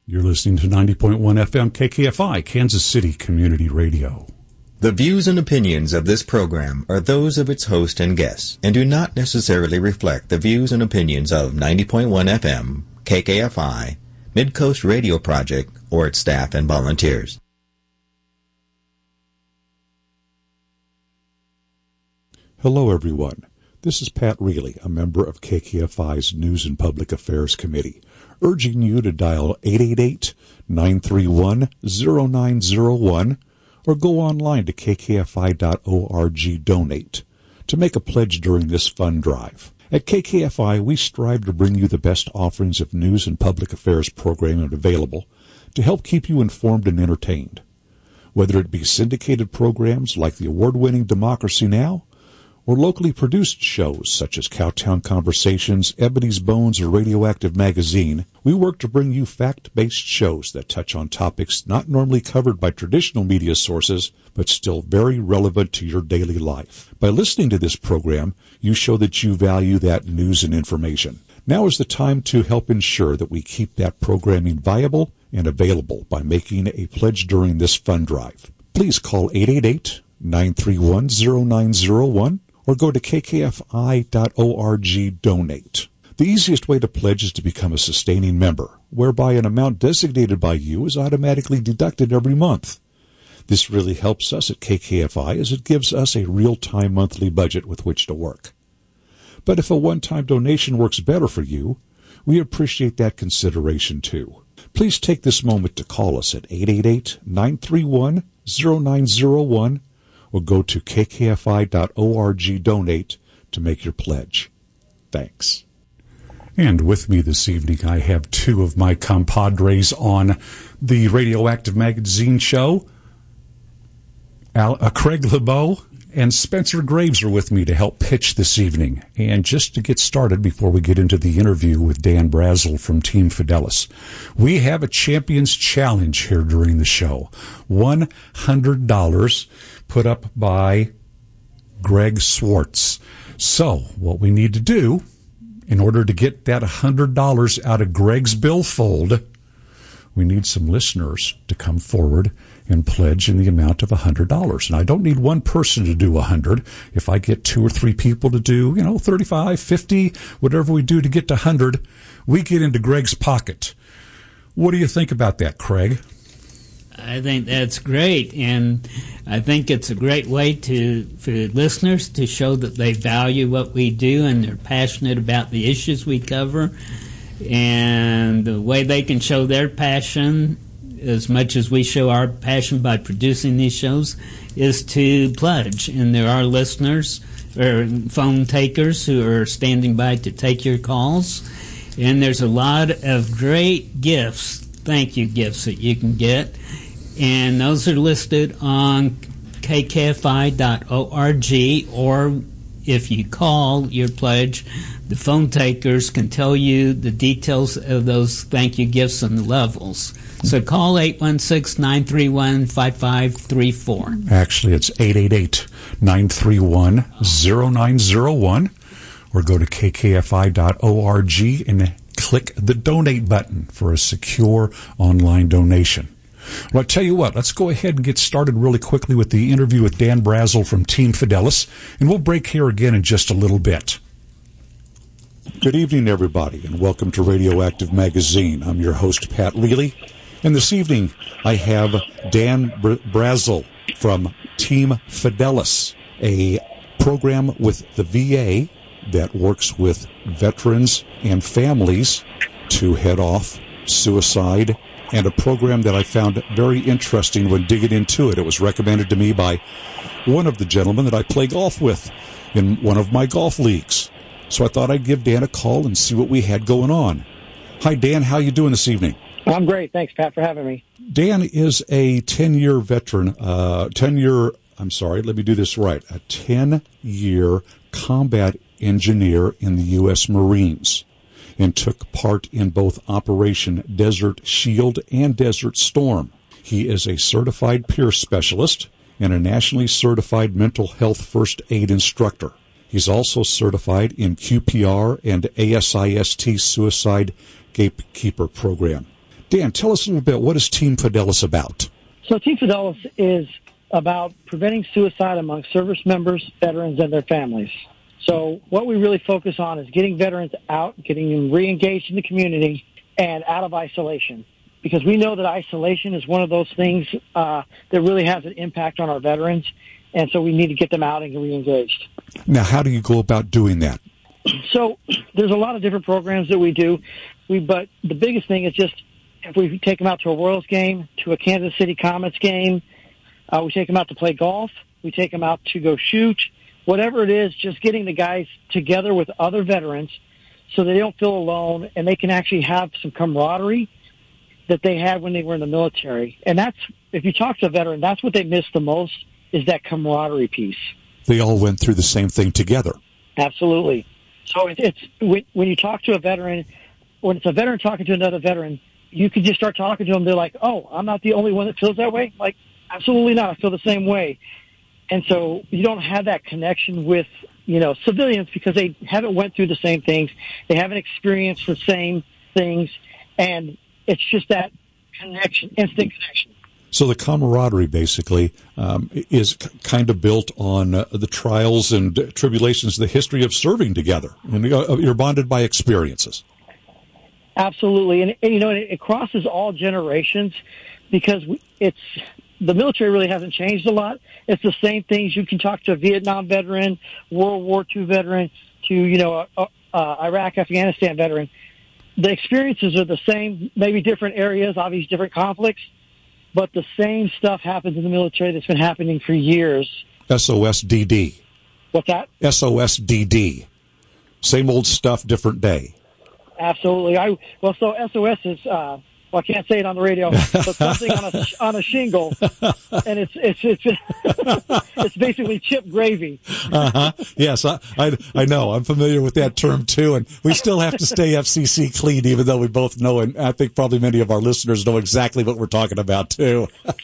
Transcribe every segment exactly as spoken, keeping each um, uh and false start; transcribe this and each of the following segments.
You're listening to ninety point one F M K K F I, Kansas City Community Radio. The views and opinions of this program are those of its host and guests and do not necessarily reflect the views and opinions of ninety point one F M, K K F I, Midcoast Radio Project, or its staff and volunteers. Hello, everyone. This is Pat Reilly, a member of K K F I's News and Public Affairs Committee, urging you to dial eight eight eight, nine three one, zero nine zero one or go online to k k f i dot org donate to make a pledge during this fund drive. At K K F I, we strive to bring you the best offerings of news and public affairs programming available to help keep you informed and entertained. Whether it be syndicated programs like the award-winning Democracy Now!, or locally produced shows such as Cowtown Conversations, Ebony's Bones, or Radioactive Magazine, we work to bring you fact-based shows that touch on topics not normally covered by traditional media sources, but still very relevant to your daily life. By listening to this program, you show that you value that news and information. Now is the time to help ensure that we keep that programming viable and available by making a pledge during this fund drive. Please call eight eight eight, nine three one, zero nine zero one or go to k k f i dot org donate. The easiest way to pledge is to become a sustaining member, whereby an amount designated by you is automatically deducted every month. This really helps us at K K F I as it gives us a real-time monthly budget with which to work. But if a one-time donation works better for you, we appreciate that consideration too. Please take this moment to call us at eight eight eight, nine three one, zero nine zero one or go to k k f i dot org donate to make your pledge. Thanks. And with me this evening, I have two of my compadres on the Radioactive Magazine show. Al, uh, Craig LeBeau and Spencer Graves are with me to help pitch this evening. And just to get started, before we get into the interview with Dan Brazel from Team Fidelis, we have a Champions Challenge here during the show. one hundred dollars put up by Greg Swartz. So what we need to do in order to get that one hundred dollars out of Greg's billfold, we need some listeners to come forward and pledge in the amount of one hundred dollars. And I don't need one person to do one hundred. If I get two or three people to do, you know, thirty-five, fifty, whatever we do to get to one hundred, we get into Greg's pocket. What do you think about that, Craig? I think that's great, and I think it's a great way to for listeners to show that they value what we do and they're passionate about the issues we cover. And the way they can show their passion, as much as we show our passion by producing these shows, is to pledge. And there are listeners or phone takers who are standing by to take your calls. And there's a lot of great gifts, thank you gifts that you can get. And those are listed on k k f i dot org, or if you call your pledge, the phone takers can tell you the details of those thank you gifts and the levels. So call eight one six, nine three one, five five three four. Actually, it's eight eight eight, nine three one, zero nine zero one, or go to k k f i dot org and click the donate button for a secure online donation. Well, I tell you what, let's go ahead and get started really quickly with the interview with Dan Brazel from Team Fidelis, and we'll break here again in just a little bit. Good evening, everybody, and welcome to Radioactive Magazine. I'm your host, Pat Reilly, and this evening I have Dan Br- Brazel from Team Fidelis, a program with the V A that works with veterans and families to head off suicide, and a program that I found very interesting when digging into it. It was recommended to me by one of the gentlemen that I play golf with in one of my golf leagues. So I thought I'd give Dan a call and see what we had going on. Hi, Dan. How you doing this evening? I'm great. Thanks, Pat, for having me. Dan is a ten-year veteran, uh, ten-year, I'm sorry, let me do this right, a ten-year combat engineer in the U S Marines, and took part in both Operation Desert Shield and Desert Storm. He is a certified peer specialist and a nationally certified mental health first aid instructor. He's also certified in Q P R and A S I S T Suicide Gatekeeper program. Dan, tell us a little bit, what is Team Fidelis about? So Team Fidelis is about preventing suicide among service members, veterans, and their families. So what we really focus on is getting veterans out, getting them re-engaged in the community, and out of isolation. Because we know that isolation is one of those things uh, that really has an impact on our veterans, and so we need to get them out and re-engaged. Now, how do you go about doing that? So there's a lot of different programs that we do, we but the biggest thing is just if we take them out to a Royals game, to a Kansas City Comets game, uh, we take them out to play golf, we take them out to go shoot, whatever it is, just getting the guys together with other veterans so they don't feel alone and they can actually have some camaraderie that they had when they were in the military. And that's, if you talk to a veteran, that's what they miss the most, is that camaraderie piece. They all went through the same thing together. Absolutely. So it, it's when, when you talk to a veteran, when it's a veteran talking to another veteran, you can just start talking to them. They're like, oh, I'm not the only one that feels that way. Like, absolutely not. I feel the same way. And so you don't have that connection with, you know, civilians because they haven't went through the same things. They haven't experienced the same things. And it's just that connection, instant connection. So the camaraderie basically um, is c- kind of built on uh, the trials and tribulations, the history of serving together. And uh, you're bonded by experiences. Absolutely. And, and you know, it, it crosses all generations because we, it's, the military really hasn't changed a lot. It's the same things. You can talk to a Vietnam veteran, World War Two veteran, to, you know, a, a Iraq, Afghanistan veteran. The experiences are the same, maybe different areas, obviously different conflicts, but the same stuff happens in the military that's been happening for years. S O S D D. What's that? S O S D D. Same old stuff, different day. Absolutely. I well, so S O S is uh, well, I can't say it on the radio, but something on a on a shingle, and it's it's it's it's basically chip gravy. Uh-huh. Yes, I, I I know. I'm familiar with that term too, and we still have to stay F C C clean, even though we both know, and I think probably many of our listeners know exactly what we're talking about too.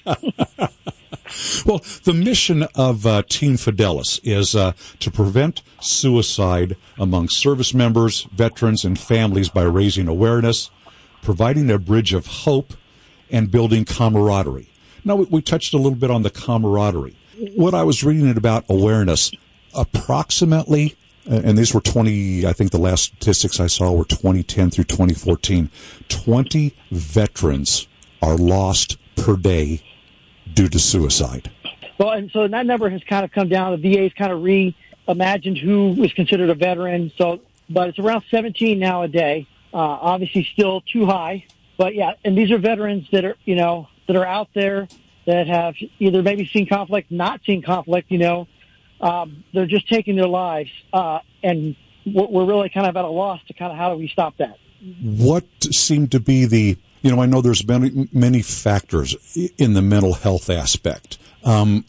Well, the mission of uh, Team Fidelis is uh, to prevent suicide among service members, veterans, and families by raising awareness, providing a bridge of hope, and building camaraderie. Now, we, we touched a little bit on the camaraderie. What I was reading about awareness, approximately, and these were twenty, I think the last statistics I saw were twenty ten through twenty fourteen, twenty veterans are lost per day due to suicide. Well, and so that number has kind of come down. The V A's kind of reimagined who is considered a veteran. So, but it's around seventeen now a day. Uh, obviously still too high, but yeah, and these are veterans that are, you know, that are out there that have either maybe seen conflict, not seen conflict, you know, um, they're just taking their lives. Uh, and we're really kind of at a loss to kind of how do we stop that? What seemed to be the, you know, I know there's many, many factors in the mental health aspect. Um,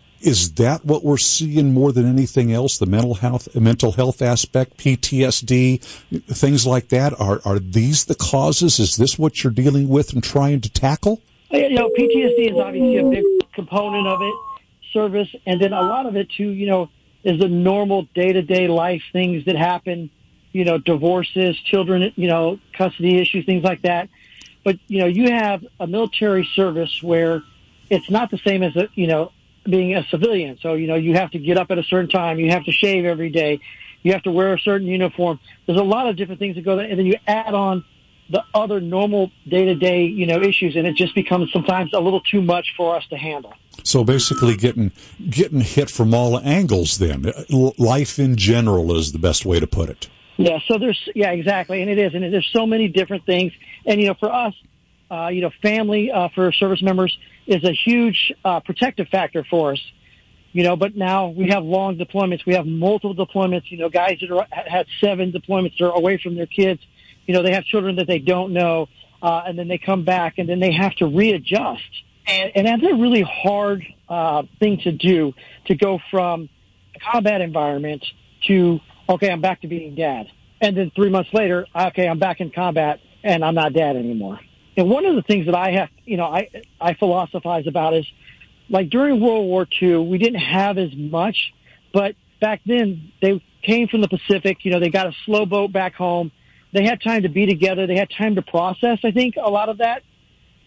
is that what we're seeing more than anything else? The mental health, mental health aspect, P T S D, things like that. Are are these the causes? Is this what you're dealing with and trying to tackle? You know, P T S D is obviously a big component of it, service, and then a lot of it too, you know, is the normal day-to-day life things that happen, you know, divorces, children, you know, custody issues, things like that. But, you know, you have a military service where it's not the same as, a, you know, being a civilian. So, you know, you have to get up at a certain time. You have to shave every day. You have to wear a certain uniform. There's a lot of different things that go there. And then you add on the other normal day-to-day, you know, issues, and it just becomes sometimes a little too much for us to handle. So basically getting getting hit from all angles then. Life in general is the best way to put it. Yeah, so there's, yeah, exactly, and it is, and there's so many different things. And, you know, for us, uh, you know, family uh, for service members is a huge uh, protective factor for us, you know, but now we have long deployments. We have multiple deployments, you know, guys that are, had seven deployments that are away from their kids. You know, they have children that they don't know, uh, and then they come back, and then they have to readjust. And, and that's a really hard uh, thing to do, to go from a combat environment to, okay, I'm back to being dad. And then three months later, okay, I'm back in combat, and I'm not dad anymore. And one of the things that I have, you know, I, I philosophize about is, like during World War Two, we didn't have as much, but back then they came from the Pacific. You know, they got a slow boat back home. They had time to be together. They had time to process, I think, a lot of that.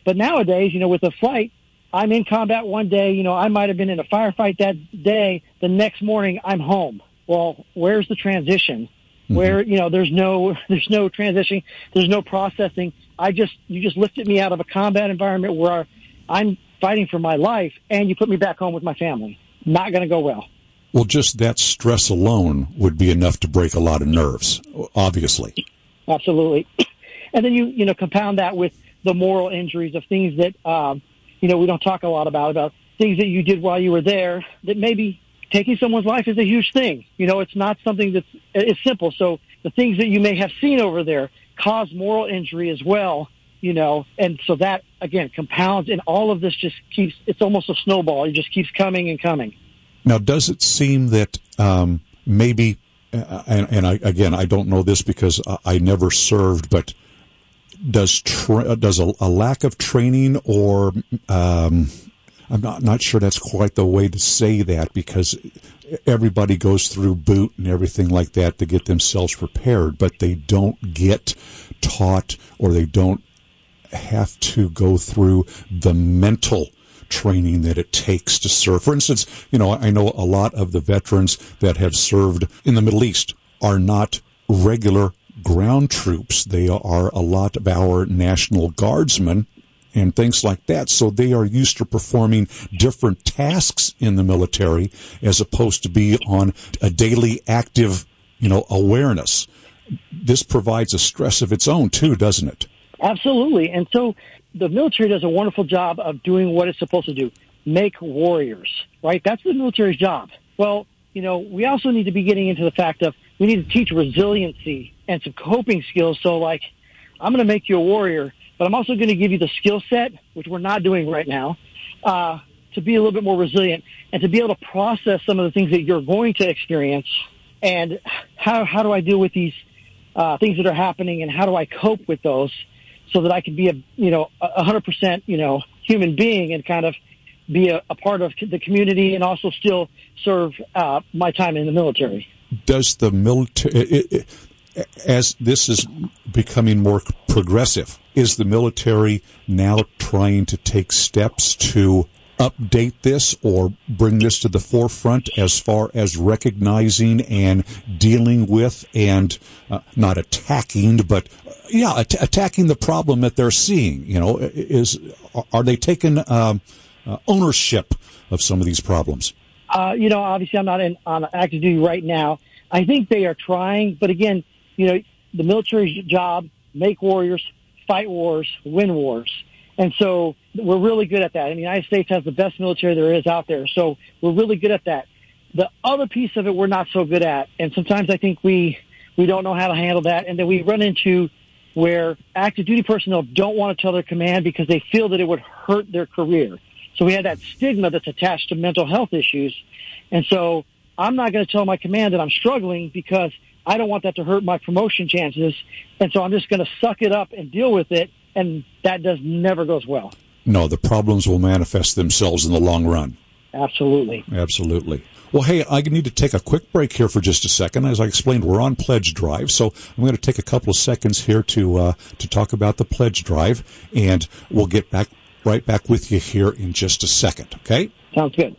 But nowadays, you know, with a flight, I'm in combat one day, you know, I might have been in a firefight that day. The next morning, I'm home. Well, where's the transition? Mm-hmm. Where, you know, there's no, there's no transition. There's no processing. I just, you just lifted me out of a combat environment where I'm fighting for my life, and you put me back home with my family. Not going to go well. Well, just that stress alone would be enough to break a lot of nerves, obviously. Absolutely. And then you, you know, compound that with the moral injuries of things that, um, you know, we don't talk a lot about, about things that you did while you were there that maybe taking someone's life is a huge thing. You know, it's not something that's it's simple. So the things that you may have seen over there cause moral injury as well, you know, and so that, again, compounds, and all of this just keeps, it's almost a snowball. It just keeps coming and coming. Now, does it seem that um, maybe, uh, and, and I, again, I don't know this because I, I never served, but does tra- does a, a lack of training or um, I'm not not sure that's quite the way to say that, because everybody goes through boot and everything like that to get themselves prepared, but they don't get taught, or they don't have to go through the mental training that it takes to serve. For instance, you know, I know a lot of the veterans that have served in the Middle East are not regular ground troops. They are a lot of our National Guardsmen and things like that. So they are used to performing different tasks in the military as opposed to be on a daily active, you know, awareness. This provides a stress of its own too, doesn't it? Absolutely. And so the military does a wonderful job of doing what it's supposed to do, make warriors, right? That's the military's job. Well, you know, we also need to be getting into the fact of we need to teach resiliency and some coping skills. So, like, I'm going to make you a warrior, but I'm also going to give you the skill set, which we're not doing right now, uh, to be a little bit more resilient and to be able to process some of the things that you're going to experience. And how how do I deal with these uh, things that are happening, and how do I cope with those so that I can be a, you know, a hundred percent, you know, human being and kind of be a, a part of the community and also still serve uh, my time in the military. Does the military, as this is becoming more progressive, is the military now trying to take steps to update this or bring this to the forefront as far as recognizing and dealing with and uh, not attacking, but yeah, at- attacking the problem that they're seeing? You know, is are they taking um, uh, ownership of some of these problems? Uh, you know, obviously I'm not in, on active duty right now. I think they are trying, but again, you know, the military's job, make warriors, fight wars, win wars. And so we're really good at that. And the United States has the best military there is out there. So we're really good at that. The other piece of it we're not so good at. And sometimes I think we, we don't know how to handle that. And then we run into where active duty personnel don't want to tell their command because they feel that it would hurt their career. So we have that stigma that's attached to mental health issues. And so I'm not going to tell my command that I'm struggling because I don't want that to hurt my promotion chances. And so I'm just going to suck it up and deal with it. And that does never goes well. No, the problems will manifest themselves in the long run. Absolutely. Absolutely. Well, hey, I need to take a quick break here for just a second. As I explained, we're on Pledge Drive, so I'm going to take a couple of seconds here to uh, to talk about the Pledge Drive, and we'll get back right back with you here in just a second, okay? Sounds good.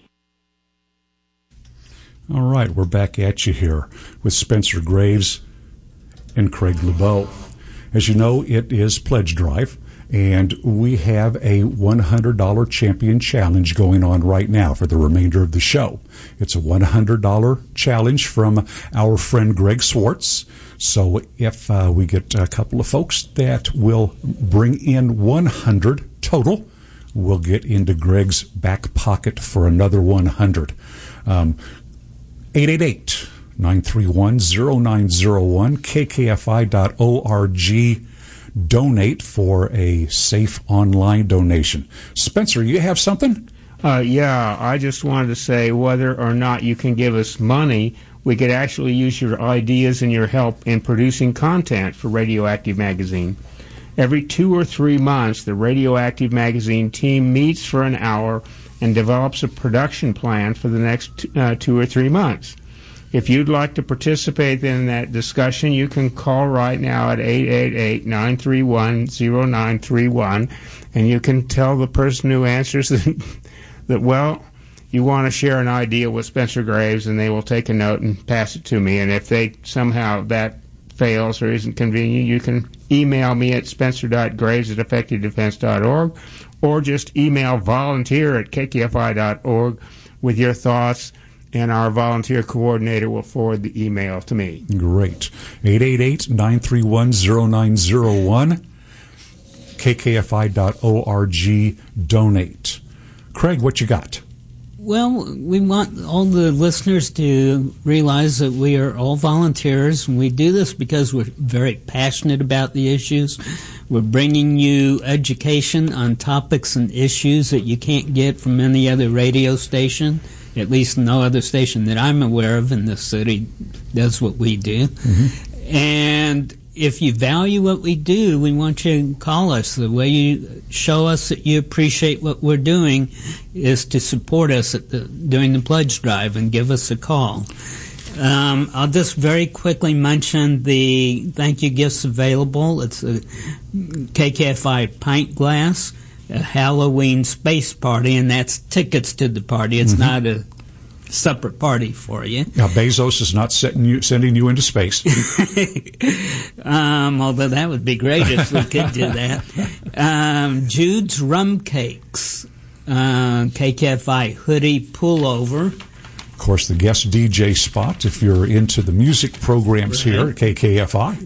All right, we're back at you here with Spencer Graves and Craig LeBeau. As you know, it is Pledge Drive, and we have a one hundred dollars Champion Challenge going on right now for the remainder of the show. It's a one hundred dollars challenge from our friend Greg Swartz. So if uh, we get a couple of folks that will bring in one hundred total, we'll get into Greg's back pocket for another one hundred. Um, eight eight eight, nine three one, zero nine zero one, k k f i dot org. Donate for a safe online donation. Spencer, you have something? Uh, yeah, I just wanted to say whether or not you can give us money, we could actually use your ideas and your help in producing content for Radioactive Magazine. Every two or three months, the Radioactive Magazine team meets for an hour and develops a production plan for the next uh, two or three months. If you'd like to participate in that discussion, you can call right now at eight eight eight, nine three one, zero nine three one, and you can tell the person who answers that, that well, you want to share an idea with Spencer Graves, and they will take a note and pass it to me. And if they somehow that fails or isn't convenient, you can email me at spencer dot graves at effective defense dot org, or just email volunteer at k k f i dot org with your thoughts, and our volunteer coordinator will forward the email to me. Great. eight eight eight, nine three one, zero nine zero one, k k f i dot org, donate. Craig, what you got? Well, we want all the listeners to realize that we are all volunteers, and we do this because we're very passionate about the issues. We're bringing you education on topics and issues that you can't get from any other radio station. At least no other station that I'm aware of in this city does what we do. Mm-hmm. And if you value what we do, we want you to call us. The way you show us that you appreciate what we're doing is to support us at the, during the pledge drive and give us a call. Um, I'll just very quickly mention the thank you gifts available. It's a K K F I pint glass, a Halloween space party, and that's tickets to the party. It's mm-hmm. not a separate party for you. Now, Bezos is not sending you, sending you into space. um, although that would be great if we could do that. Um, Jude's Rum Cakes, uh, K K F I hoodie pullover. Of course, the guest D J spot if you're into the music programs right. here at K K F I.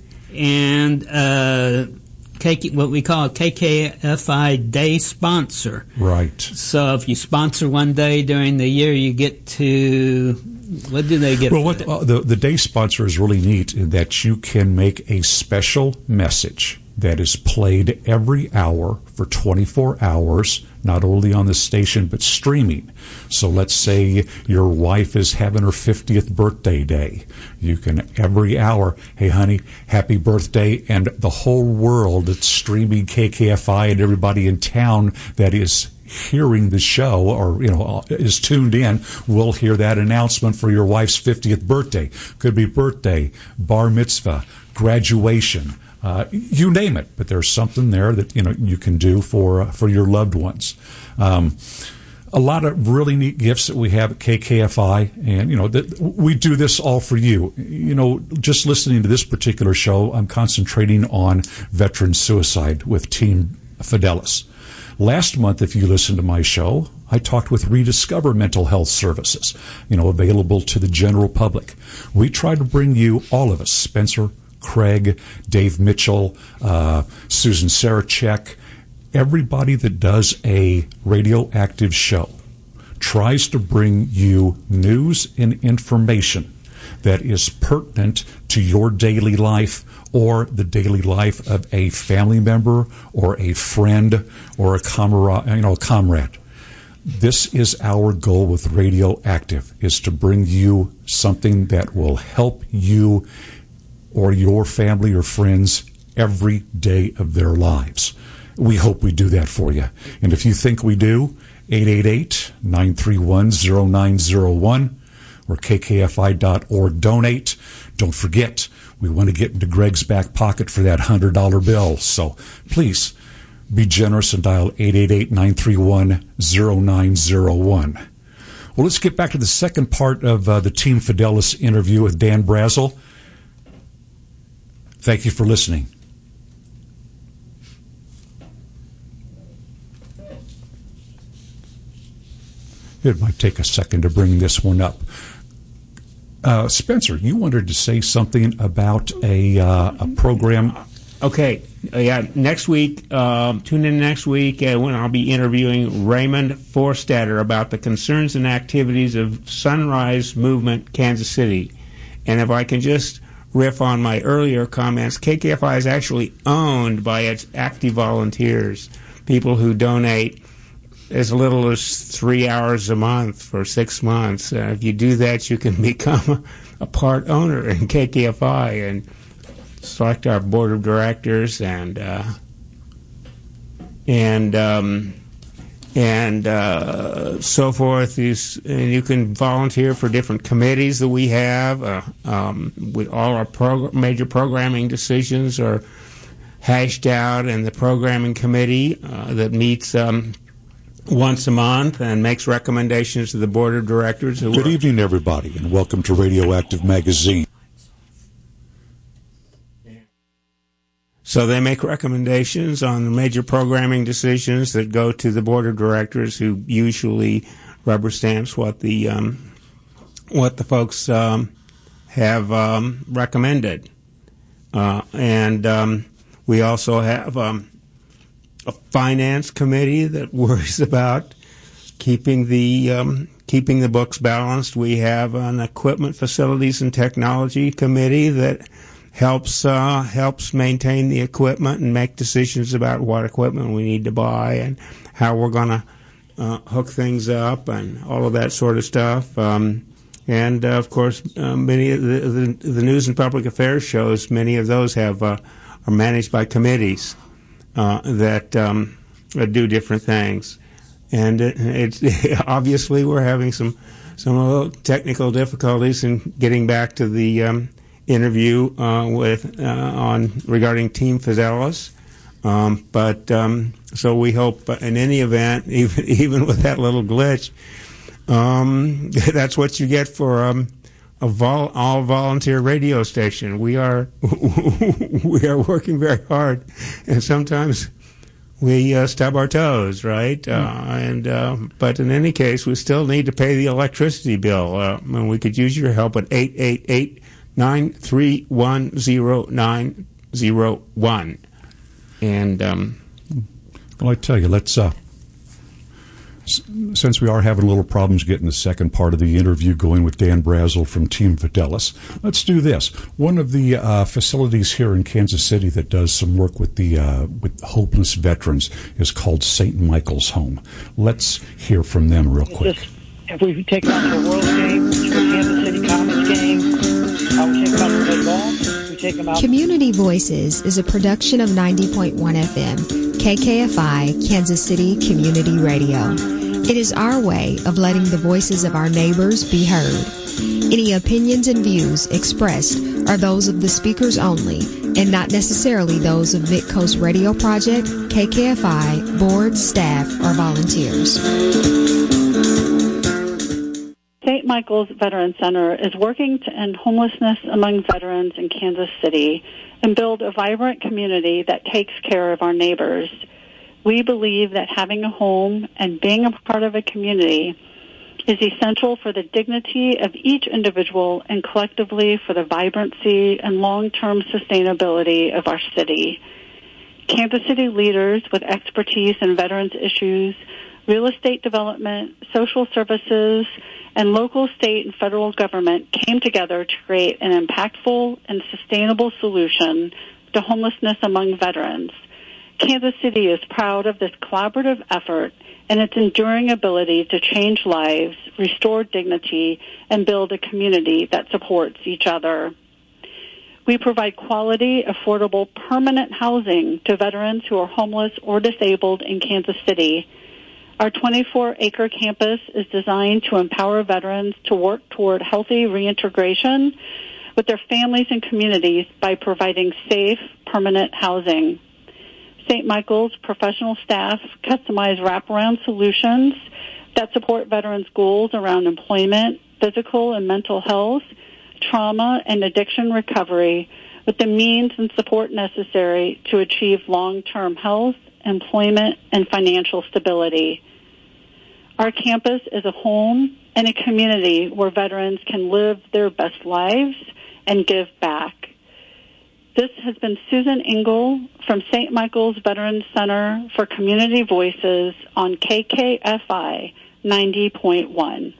And uh, K K, what we call a K K F I Day sponsor. Right. So if you sponsor one day during the year, you get to, what do they get? Well, what, uh, the, the day sponsor is really neat in that you can make a special message that is played every hour for twenty-four hours, not only on the station but streaming. So let's say your wife is having her fiftieth birthday day. You can every hour, hey honey, happy birthday, and the whole world that's streaming K K F I and everybody in town that is hearing the show or, you know, is tuned in will hear that announcement for your wife's fiftieth birthday. Could be birthday, bar mitzvah, graduation, Uh, you name it, but there's something there that you know you can do for uh, for your loved ones. Um, a lot of really neat gifts that we have at K K F I, and you know that we do this all for you. You know, just listening to this particular show, I'm concentrating on veteran suicide with Team Fidelis. Last month, if you listened to my show, I talked with Rediscover Mental Health Services, you know, available to the general public. We try to bring you, all of us, Spencer, Craig, Dave Mitchell, uh, Susan Sarachek, everybody that does a radioactive show tries to bring you news and information that is pertinent to your daily life or the daily life of a family member or a friend or a comrade, you know, a comrade. This is our goal with Radioactive, is to bring you something that will help you or your family or friends every day of their lives. We hope we do that for you. And if you think we do, eight eight eight, nine three one, zero nine zero one or k k f i dot org donate. Don't forget, we want to get into Greg's back pocket for that one hundred dollar bill. So please be generous and dial eight eight eight, nine three one, zero nine zero one. Well, let's get back to the second part of uh, the Team Fidelis interview with Dan Brazel. Thank you for listening. It might take a second to bring this one up. Uh, Spencer, you wanted to say something about a uh, a program. Okay, uh, yeah. Next week, um, tune in next week uh, when I'll be interviewing Raymond Forstatter about the concerns and activities of Sunrise Movement Kansas City. And if I can just riff on my earlier comments, K K F I is actually owned by its active volunteers, people who donate as little as three hours a month for six months. Uh, if you do that, you can become a, a part owner in K K F I and select our board of directors and uh, and um, and uh, so forth. These, and you can volunteer for different committees that we have. Uh, um, with all our prog- major programming decisions are hashed out in the programming committee uh, that meets um, once a month and makes recommendations to the board of directors. Who Good are, evening, everybody, and welcome to Radioactive Magazine. So they make recommendations on the major programming decisions that go to the board of directors, who usually rubber stamps what the um, what the folks um, have um, recommended. Uh, and um, we also have um, a finance committee that worries about keeping the um, keeping the books balanced. We have an equipment, facilities, and technology committee that helps uh, helps maintain the equipment and make decisions about what equipment we need to buy and how we're going to uh, hook things up and all of that sort of stuff. Um, and uh, of course, uh, many of the, the the news and public affairs shows, many of those have uh, are managed by committees uh, that, um, that do different things. And it, it's obviously we're having some some little technical difficulties in getting back to the um, interview uh, with uh, on regarding Team Fidelis, um, but um, so we hope uh, in any event, even even with that little glitch, um, that's what you get for um, a vol- all volunteer radio station. We are we are working very hard, and sometimes we uh, stub our toes, right? Uh, and uh, but in any case, we still need to pay the electricity bill, uh, and we could use your help at eight eight eight. Nine three one zero nine zero one, and um, well, I tell you, let's uh, s- since we are having a little problems getting the second part of the interview going with Dan Brazel from Team Fidelis, let's do this. One of the uh, facilities here in Kansas City that does some work with the uh, with homeless veterans is called Saint Michael's Home. Let's hear from them real quick. Just, if we take them out to a World game, to a Kansas City Comets game. Uh, we take them out to play golf. We take them out. Community Voices is a production of ninety point one F M, K K F I, Kansas City Community Radio. It is our way of letting the voices of our neighbors be heard. Any opinions and views expressed are those of the speakers only, and not necessarily those of Midcoast Radio Project, K K F I, board, staff, or volunteers. Saint Michael's Veteran Center is working to end homelessness among veterans in Kansas City and build a vibrant community that takes care of our neighbors. We believe that having a home and being a part of a community is essential for the dignity of each individual and collectively for the vibrancy and long-term sustainability of our city. Kansas City leaders with expertise in veterans issues, real estate development, social services, and local, state, and federal government came together to create an impactful and sustainable solution to homelessness among veterans. Kansas City is proud of this collaborative effort and its enduring ability to change lives, restore dignity, and build a community that supports each other. We provide quality, affordable, permanent housing to veterans who are homeless or disabled in Kansas City. Our twenty-four acre campus is designed to empower veterans to work toward healthy reintegration with their families and communities by providing safe, permanent housing. Saint Michael's professional staff customize wraparound solutions that support veterans' goals around employment, physical and mental health, trauma, and addiction recovery with the means and support necessary to achieve long-term health, employment, and financial stability. Our campus is a home and a community where veterans can live their best lives and give back. This has been Susan Engel from Saint Michael's Veterans Center for Community Voices on K K F I ninety point one.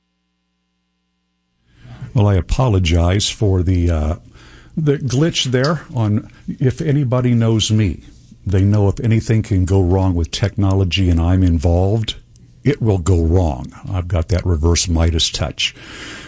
Well, I apologize for the uh, the glitch there on If Anybody Knows Me. They know if anything can go wrong with technology and I'm involved, it will go wrong. I've got that reverse Midas touch.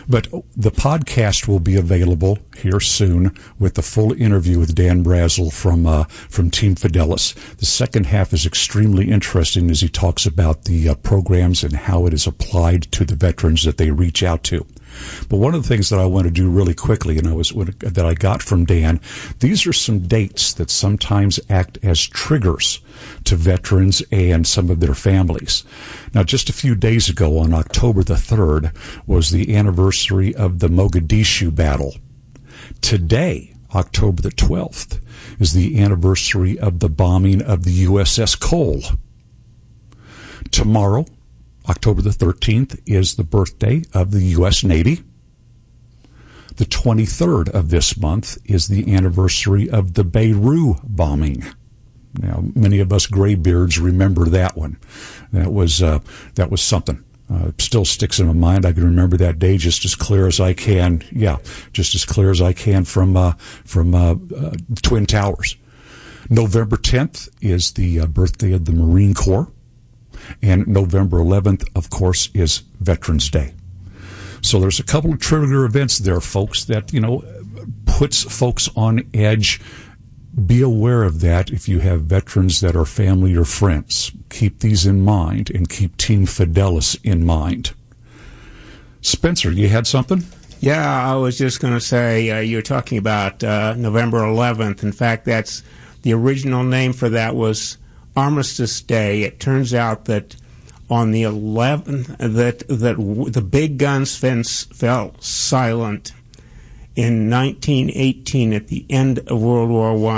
But the podcast will be available here soon with the full interview with Dan Brazel from uh, from Team Fidelis. The second half is extremely interesting as he talks about the uh, programs and how it is applied to the veterans that they reach out to. But one of the things that I want to do really quickly, and I was that I got from Dan, these are some dates that sometimes act as triggers to veterans and some of their families. Now, just a few days ago, on October the third, was the anniversary of the Mogadishu battle. Today, October the twelfth, is the anniversary of the bombing of the U S S Cole. Tomorrow, October the thirteenth, is the birthday of the U S Navy. The twenty-third of this month is the anniversary of the Beirut bombing. Now, many of us graybeards remember that one. That was uh, that was something. Uh, still sticks in my mind. I can remember that day just as clear as I can. Yeah, just as clear as I can from uh, from uh, uh, Twin Towers. November tenth is the uh, birthday of the Marine Corps. And November eleventh, of course, is Veterans Day. So there's a couple of trigger events there, folks, that, you know, puts folks on edge. Be aware of that if you have veterans that are family or friends. Keep these in mind and keep Team Fidelis in mind. Spencer, you had something? Yeah, I was just going to say, uh, you're talking about uh, November eleventh. In fact, that's the original name for that was Armistice Day. It turns out that on the eleventh, that that w- the big guns fence fell silent in nineteen eighteen at the end of World War One.